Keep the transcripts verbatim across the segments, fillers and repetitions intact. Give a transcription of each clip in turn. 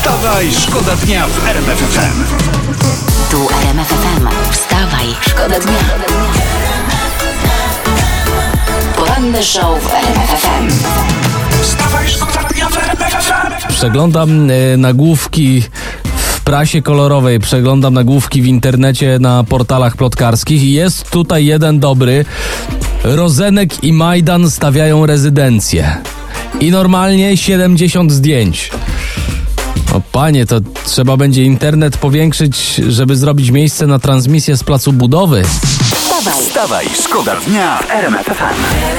Wstawaj, szkoda dnia w R M F F M. Tu R M F F M. Wstawaj, szkoda dnia. Poranny show w R M F F M. Wstawaj, szkoda dnia w R M F F M. Przeglądam y, nagłówki w prasie kolorowej, przeglądam nagłówki w internecie na portalach plotkarskich i jest tutaj jeden dobry. Rozenek i Majdan stawiają rezydencję. I normalnie siedemdziesiąt zdjęć. O panie, to trzeba będzie internet powiększyć, żeby zrobić miejsce na transmisję z placu budowy. Wstawaj, Wstawaj, szkoda dnia w R M F F M.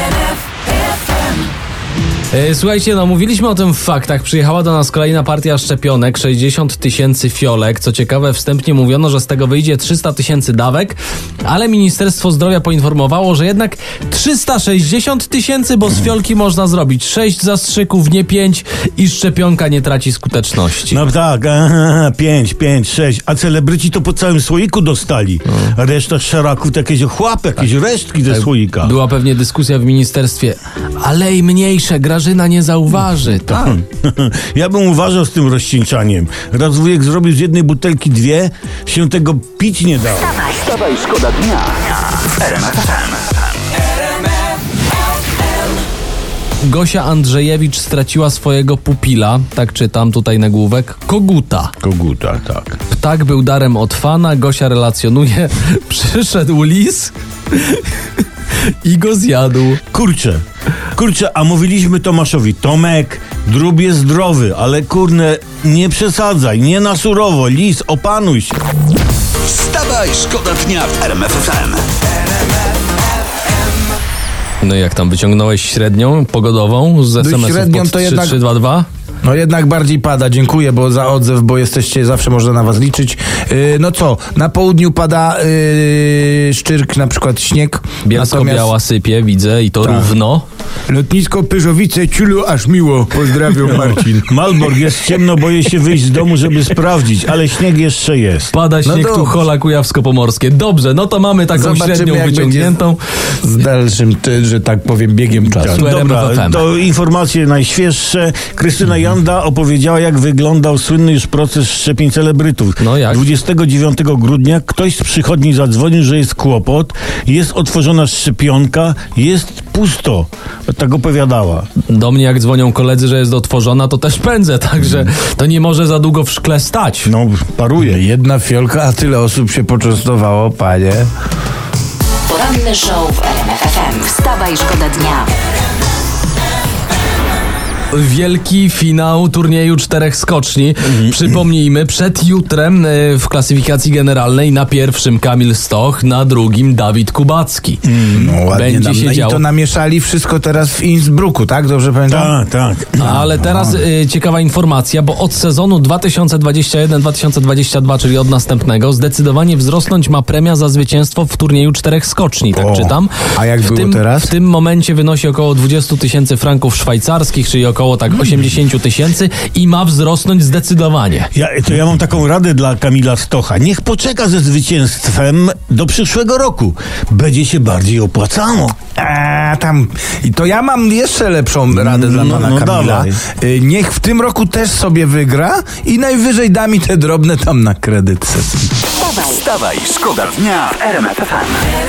E, Słuchajcie, no mówiliśmy o tym w faktach. Przyjechała do nas kolejna partia szczepionek, sześćdziesiąt tysięcy fiolek. Co ciekawe, wstępnie mówiono, że z tego wyjdzie trzysta tysięcy dawek, ale Ministerstwo Zdrowia poinformowało, że jednak trzysta sześćdziesiąt tysięcy, bo z fiolki można zrobić sześć zastrzyków, nie pięć i szczepionka nie traci skuteczności. No tak, aha, pięć, pięć, sześć, a celebryci to po całym słoiku dostali. A reszta szaraków to jakieś ochłapy, jakieś resztki ze słoika. Była pewnie dyskusja w ministerstwie, ale i mniejsze, Grażyna nie zauważy. Tak. Ja bym uważał z tym rozcieńczaniem. Raz wujek zrobił z jednej butelki dwie, się tego pić nie dało. Wstawaj, szkoda dnia w R M F F M. Gosia Andrzejewicz straciła swojego pupila, tak czytam tutaj nagłówek, koguta. Koguta, tak. Ptak był darem od fana, Gosia relacjonuje, przyszedł lis i go zjadł. Kurczę, kurczę, a mówiliśmy Tomaszowi, Tomek, drób jest zdrowy, ale kurne, nie przesadzaj, nie na surowo, lis, opanuj się. Wstawaj, szkoda dnia w R M F F M. No i jak tam, wyciągnąłeś średnią pogodową z es em esów średnią pod to trzy jednak- trzy dwa dwa? No jednak bardziej pada, dziękuję, bo za odzew, bo jesteście, zawsze można na was liczyć. Yy, no co, na południu pada yy, szczyrk, na przykład śnieg. Bielsko-Biała sypie, widzę i to Tak. równo. Lotnisko Pyrzowice, ciulu aż miło. Pozdrawiam, Marcin. Malbork, jest ciemno, boję się wyjść z domu, żeby sprawdzić, ale śnieg jeszcze jest. Pada śnieg tu dobrze. Hola Kujawsko-Pomorskie. Dobrze, no to mamy taką Zobaczymy, średnią jak wyciągniętą. Z dalszym, ty, że tak powiem, biegiem czasu. Tu R M F F Dobra, M. to informacje najświeższe. Krystyna Janda opowiedziała, jak wyglądał słynny już proces szczepień celebrytów. No jak? dwudziestego dziewiątego grudnia ktoś z przychodni zadzwonił, że jest kłopot, jest otworzona szczepionka, jest pusto. Tak opowiadała. Do mnie jak dzwonią koledzy, że jest otworzona, to też pędzę, także to nie może za długo w szkle stać. No, paruje. Jedna fiolka, a tyle osób się poczęstowało, panie. poranny show w R M F F M. Wstawaj, szkoda dnia. Wielki finał turnieju czterech skoczni. Przypomnijmy, przed jutrem y, w klasyfikacji generalnej na pierwszym Kamil Stoch, na drugim Dawid Kubacki. No ładnie Będzie nam, się no działo. I to namieszali wszystko teraz w Innsbrucku, tak? Dobrze pamiętam? Tak, tak. Ale teraz y, ciekawa informacja, bo od sezonu dwa tysiące dwudziestego pierwszego dwa tysiące dwudziestego drugiego, czyli od następnego, zdecydowanie wzrosnąć ma premia za zwycięstwo w turnieju czterech skoczni, tak O, czytam. a jak w było tym, teraz? W tym momencie wynosi około dwadzieścia tysięcy franków szwajcarskich, czyli około tak osiemdziesiąt tysięcy i ma wzrosnąć zdecydowanie. Ja, to ja mam taką radę dla Kamila Stocha. Niech poczeka ze zwycięstwem do przyszłego roku. Będzie się bardziej opłacało. A tam. I to ja mam jeszcze lepszą radę dla No, pana no Kamila. dawaj. Y, Niech w tym roku też sobie wygra i najwyżej da mi te drobne tam na kredyt. Wstawaj, Wstawaj, szkoda dnia w R M F F M.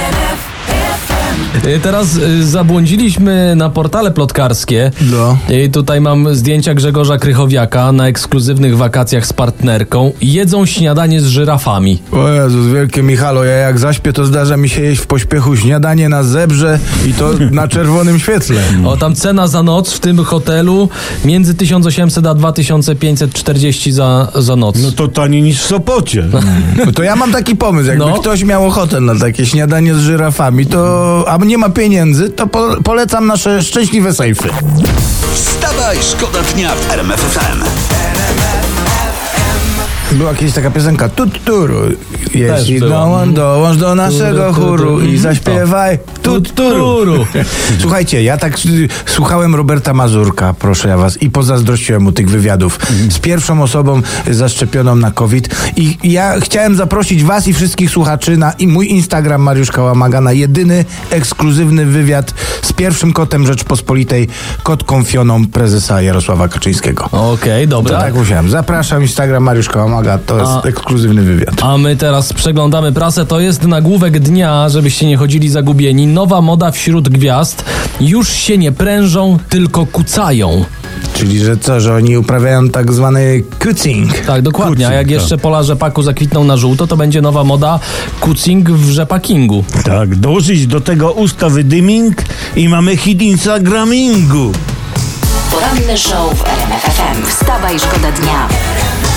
Y, Teraz y, zabłądziliśmy na portale plotkarskie. No. I tutaj mam zdjęcia Grzegorza Krychowiaka na ekskluzywnych wakacjach z partnerką. Jedzą śniadanie z żyrafami. O Jezus, wielkie Michalo, ja jak zaśpię, to zdarza mi się jeść w pośpiechu śniadanie na zebrze i to na czerwonym świetle. O, tam cena za noc w tym hotelu między tysiąc osiemset a dwa tysiące pięćset czterdzieści za, za noc. No to taniej niż w Sopocie. No to ja mam taki pomysł, jakby No. ktoś miał ochotę na takie śniadanie z żyrafami, to a nie ma pieniędzy, to po, polecam nasze szczęśliwe sejfy. Wstawaj, szkoda dnia w R M F F M. Była kiedyś taka piosenka Tutturu. Jeśli była. dołącz, dołącz do naszego Turu, chóru turu. i zaśpiewaj Tutturu. Turu. Słuchajcie, ja tak y, słuchałem Roberta Mazurka, proszę ja was, i pozazdrościłem mu tych wywiadów z pierwszą osobą zaszczepioną na COVID. I ja chciałem zaprosić was i wszystkich słuchaczy na i mój Instagram Mariusz Kałamaga na jedyny ekskluzywny wywiad z pierwszym kotem Rzeczpospolitej, kotką Fioną prezesa Jarosława Kaczyńskiego. Okej, To dobra. tak musiałem. Zapraszam, Instagram Mariusz Kałamaga, to jest A- ekskluzywny wywiad. A my teraz przeglądamy prasę. To jest nagłówek dnia, żebyście nie chodzili zagubieni. Nowa moda wśród gwiazd. Już się nie prężą, tylko kucają. Czyli, że co, że oni uprawiają tak zwany kucing. Tak, dokładnie. A jak Kucing, jeszcze pola rzepaku zakwitną na żółto, to będzie nowa moda kucing w rzepakingu. Tak, dołożyć do tego ustawy dyming i mamy hit Instagramingu. Poranny show w R M F F M. Wstawaj, szkoda dnia.